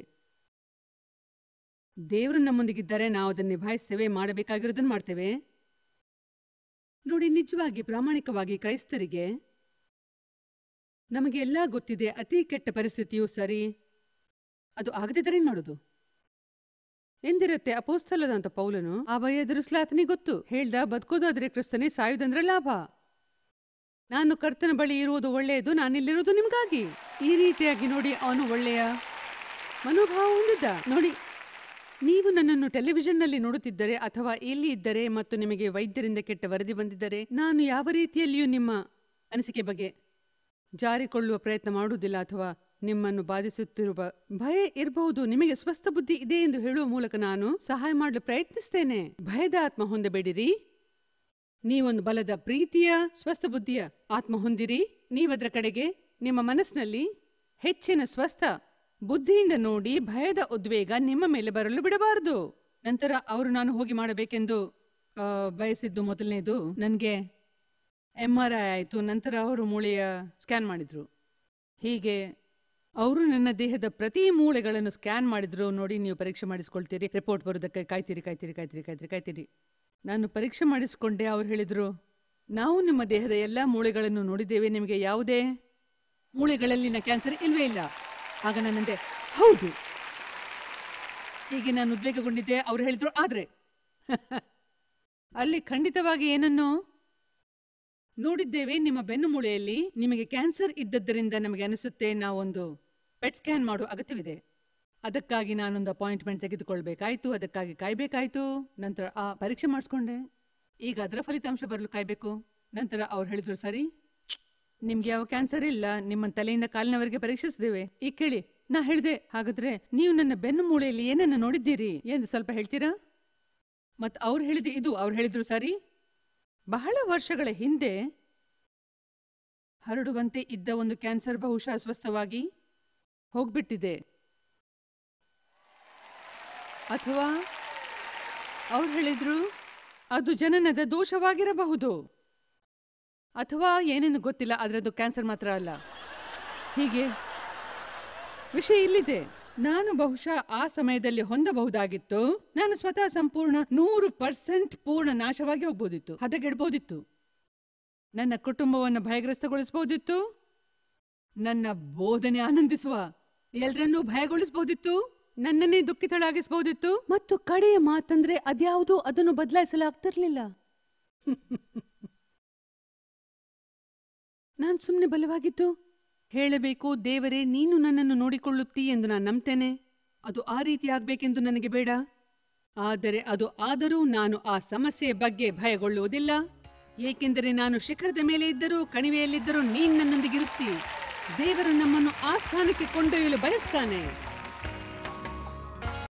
[SPEAKER 1] ದೇವರು ನಮ್ಮೊಂದಿಗಿದ್ದಾರೆ, ನಾವು ಅದನ್ನು ನಿಭಾಯಿಸ್ತೇವೆ, ಮಾಡಬೇಕಾಗಿರೋದನ್ನು ಮಾಡ್ತೇವೆ. ನೋಡಿ, ನಿಜವಾಗಿ ಪ್ರಾಮಾಣಿಕವಾಗಿ ಕ್ರೈಸ್ತರಿಗೆ ನಮಗೆ ಎಲ್ಲ ಗೊತ್ತಿದೆ. ಅತಿ ಕೆಟ್ಟ ಪರಿಸ್ಥಿತಿಯು ಸರಿ, ಅದು ಆಗದಿದ್ದರೆ ಏನು ಮಾಡೋದು ಎಂದಿರುತ್ತೆ. ಅಪೊಸ್ತಲದಂತ ಪೌಲನು ಆ ಭಯ ಎದುರಿಸ್ಲಾತನಿಗೆ ಗೊತ್ತು. ಹೇಳ್ದ, ಬದುಕೋದಾದ್ರೆ ಕ್ರಿಸ್ತನೇ, ಸಾಯುವುದಂದ್ರೆ ಲಾಭ. ನಾನು ಕರ್ತನ ಬಳಿ ಇರುವುದು ಒಳ್ಳೆಯದು, ನಾನಿಲ್ಲಿರುವುದು ನಿಮಗಾಗಿ. ಈ ರೀತಿಯಾಗಿ ನೋಡಿ, ಅವನು ಒಳ್ಳೆಯ ಮನೋಭಾವ ಹೊಂದಿದ್ದ. ನೋಡಿ, ನೀವು ನನ್ನನ್ನು ಟೆಲಿವಿಷನ್ನಲ್ಲಿ ನೋಡುತ್ತಿದ್ದರೆ ಅಥವಾ ಇಲ್ಲಿ ಇದ್ದರೆ ಮತ್ತು ನಿಮಗೆ ವೈದ್ಯರಿಂದ ಕೆಟ್ಟ ವರದಿ ಬಂದಿದ್ದರೆ, ನಾನು ಯಾವ ರೀತಿಯಲ್ಲಿಯೂ ನಿಮ್ಮ ಅನಿಸಿಕೆ ಬಗ್ಗೆ ಜಾರಿಕೊಳ್ಳುವ ಪ್ರಯತ್ನ ಮಾಡುವುದಿಲ್ಲ ಅಥವಾ ನಿಮ್ಮನ್ನು ಬಾಧಿಸುತ್ತಿರುವ ಭಯ ಇರಬಹುದು. ನಿಮಗೆ ಸ್ವಸ್ಥ ಬುದ್ಧಿ ಇದೆ ಎಂದು ಹೇಳುವ ಮೂಲಕ ನಾನು ಸಹಾಯ ಮಾಡಲು ಪ್ರಯತ್ನಿಸ್ತೇನೆ. ಭಯದ ಆತ್ಮ ಹೊಂದಬೇಡಿರಿ, ನೀವೊಂದು ಬಲದ ಪ್ರೀತಿಯ ಸ್ವಸ್ಥ ಬುದ್ಧಿಯ ಆತ್ಮ ಹೊಂದಿರಿ. ನೀವದರ ಕಡೆಗೆ ನಿಮ್ಮ ಮನಸ್ಸಿನಲ್ಲಿ ಹೆಚ್ಚಿನ ಸ್ವಸ್ಥ ಬುದ್ಧಿಯಿಂದ ನೋಡಿ, ಭಯದ ಉದ್ವೇಗ ನಿಮ್ಮ ಮೇಲೆ ಬರಲು ಬಿಡಬಾರದು. ನಂತರ ಅವರು ನಾನು ಹೋಗಿ ಮಾಡಬೇಕೆಂದು ಬಯಸಿದ್ದು ಮೊದಲನೇದು, ನನಗೆ MRI ಆಯಿತು. ನಂತರ ಅವರು ಮೂಳೆಯ ಸ್ಕ್ಯಾನ್ ಮಾಡಿದ್ರು. ಹೀಗೆ ಅವರು ನನ್ನ ದೇಹದ ಪ್ರತಿ ಮೂಳೆಗಳನ್ನು ಸ್ಕ್ಯಾನ್ ಮಾಡಿದ್ರು. ನೋಡಿ, ನೀವು ಪರೀಕ್ಷೆ ಮಾಡಿಸ್ಕೊಳ್ತೀರಿ, ರಿಪೋರ್ಟ್ ಬರೋದಕ್ಕೆ ಕಾಯ್ತೀರಿ. ನಾನು ಪರೀಕ್ಷೆ ಮಾಡಿಸ್ಕೊಂಡೆ. ಅವ್ರು ಹೇಳಿದ್ರು, ನಾವು ನಿಮ್ಮ ದೇಹದ ಎಲ್ಲ ಮೂಳೆಗಳನ್ನು ನೋಡಿದ್ದೇವೆ, ನಿಮಗೆ ಯಾವುದೇ ಮೂಳೆಗಳಲ್ಲಿನ ಕ್ಯಾನ್ಸರ್ ಇಲ್ವೇ ಇಲ್ಲ. ಆಗ ನನ್ನಂದೆ, ಹೌದು. ಹೀಗೆ ನಾನು ಉದ್ವೇಗಗೊಂಡಿದ್ದೆ. ಅವ್ರು ಹೇಳಿದ್ರು, ಆದ್ರೆ ಅಲ್ಲಿ ಖಂಡಿತವಾಗಿ ಏನನ್ನು ನೋಡಿದ್ದೇವೆ, ನಿಮ್ಮ ಬೆನ್ನು ಮೂಳೆಯಲ್ಲಿ ನಿಮಗೆ ಕ್ಯಾನ್ಸರ್ ಇದ್ದದ್ದರಿಂದ ನಮಗೆ ಅನಿಸುತ್ತೆ ನಾವೊಂದು ಪೆಟ್ ಸ್ಕ್ಯಾನ್ ಮಾಡುವ ಅಗತ್ಯವಿದೆ. ಅದಕ್ಕಾಗಿ ನಾನೊಂದು ಅಪಾಯಿಂಟ್ಮೆಂಟ್ ತೆಗೆದುಕೊಳ್ಬೇಕಾಯ್ತು, ಅದಕ್ಕಾಗಿ ಕಾಯ್ಬೇಕಾಯ್ತು. ನಂತರ ಆ ಪರೀಕ್ಷೆ ಮಾಡಿಸ್ಕೊಂಡೆ. ಈಗ ಅದರ ಫಲಿತಾಂಶ ಬರಲು ಕಾಯ್ಬೇಕು. ನಂತರ ಅವ್ರು ಹೇಳಿದ್ರು, ಸರಿ, ನಿಮ್ಗೆ ಯಾವ ಕ್ಯಾನ್ಸರ್ ಇಲ್ಲ, ನಿಮ್ಮ ತಲೆಯಿಂದ ಕಾಲಿನವರೆಗೆ ಪರೀಕ್ಷಿಸಿದ್ದೇವೆ. ಈಗ ಕೇಳಿ. ನಾ ಹೇಳಿದೆ, ಹಾಗಾದ್ರೆ ನೀವು ನನ್ನ ಬೆನ್ನು ಮೂಳೆಯಲ್ಲಿ ಏನನ್ನ ನೋಡಿದ್ದೀರಿ ಎಂದು ಸ್ವಲ್ಪ ಹೇಳ್ತೀರಾ? ಮತ್ತು ಅವ್ರು ಹೇಳಿದೆ ಇದು. ಅವ್ರು ಹೇಳಿದ್ರು, ಸರಿ, ಬಹಳ ವರ್ಷಗಳ ಹಿಂದೆ ಹರಡುವಂತೆ ಇದ್ದ ಒಂದು ಕ್ಯಾನ್ಸರ್ ಬಹುಶಃ ಅಸ್ವಸ್ಥವಾಗಿ ಹೋಗ್ಬಿಟ್ಟಿದೆ. ಅಥವಾ ಅವ್ರು ಹೇಳಿದ್ರು, ಅದು ಜನನದ ದೋಷವಾಗಿರಬಹುದು, ಅಥವಾ ಏನೇನು ಗೊತ್ತಿಲ್ಲ, ಅದರದ್ದು ಕ್ಯಾನ್ಸರ್ ಮಾತ್ರ ಅಲ್ಲ. ಹೀಗೆ ವಿಷಯ ಇಲ್ಲಿದೆ. ನಾನು ಬಹುಶಃ ಆ ಸಮಯದಲ್ಲಿ ಹೊಂದಬಹುದಾಗಿತ್ತು. ನಾನು ಸ್ವತಃ ಸಂಪೂರ್ಣ 100% ಪೂರ್ಣ ನಾಶವಾಗಿ ಹೋಗ್ಬೋದಿತ್ತು, ಹದಗೆಡ್ಬೋದಿತ್ತು. ನನ್ನ ಕುಟುಂಬವನ್ನು ಭಯಗ್ರಸ್ತಗೊಳಿಸಬಹುದಿತ್ತು, ನನ್ನ ಬೋಧನೆ ಆನಂದಿಸುವ ಎಲ್ಲರನ್ನೂ ಭಯಗೊಳಿಸಬಹುದಿತ್ತು, ನನ್ನನ್ನೇ ದುಃಖಿತಳಾಗಿಸಬಹುದಿತ್ತು. ಮತ್ತು ಕಡೆಯ ಮಾತಂದ್ರೆ ಅದ್ಯಾವುದೂ ಅದನ್ನು ಬದಲಾಯಿಸಲಾಗ್ತಿರ್ಲಿಲ್ಲ. ನಾನು ಸುಮ್ಮನೆ ಬಲವಾಗಿದ್ದು ಹೇಳಬೇಕು, ದೇವರೇ ನೀನು ನನ್ನನ್ನು ನೋಡಿಕೊಳ್ಳುತ್ತೀ ಎಂದು ನಾನು ನಂಬ್ತೇನೆ. ಅದು ಆ ರೀತಿ ಆಗ್ಬೇಕೆಂದು ನನಗೆ ಬೇಡ. ಆದರೆ ಅದು ಆದರೂ ನಾನು ಆ ಸಮಸ್ಯೆಯ ಬಗ್ಗೆ ಭಯಗೊಳ್ಳುವುದಿಲ್ಲ, ಏಕೆಂದರೆ ನಾನು ಶಿಖರದ ಮೇಲೆ ಇದ್ದರೂ ಕಣಿವೆಯಲ್ಲಿದ್ದರೂ ನೀನು ನನ್ನೊಂದಿಗಿರುತ್ತೀ. ದೇವರು ನಮ್ಮನ್ನು ಆ ಸ್ಥಾನಕ್ಕೆ ಕೊಂಡೊಯ್ಯಲು ಬಯಸ್ತಾನೆ.